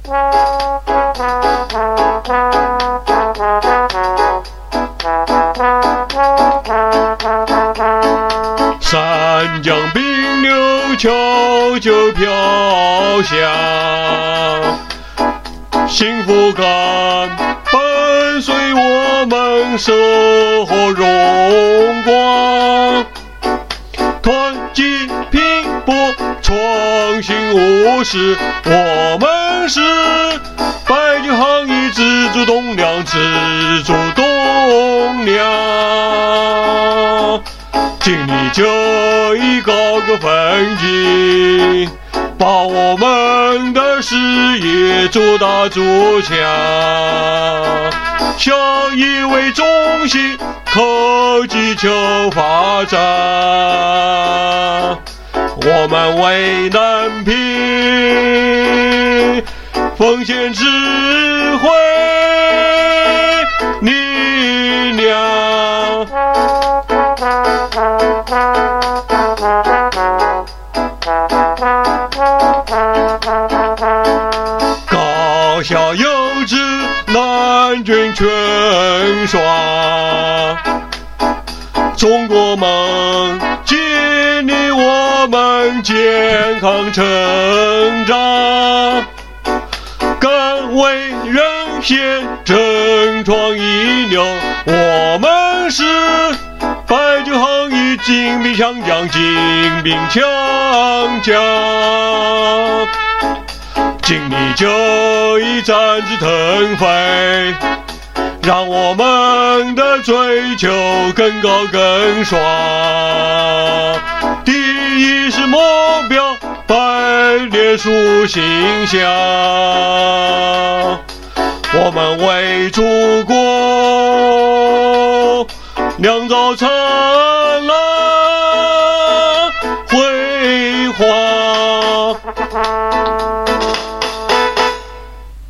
三江并流悄悄飘香，幸福感伴随我们生活荣光。团结拼搏，创新务实，我们是白酒行业支柱栋梁，支柱栋梁。尽力就以高歌奋进，把我们的事业做大做强，校以为中心，科技求发展。我们为南平奉献智慧力量。高校优质，南军全刷，中国梦建立我们健康成长，敢为人先，争创一流，我们是白酒行业精兵强将，精兵强将。尽力就以展翅腾飞，让我们的追求更高更爽。第一是目标，百年树形象。我们为祖国酿造成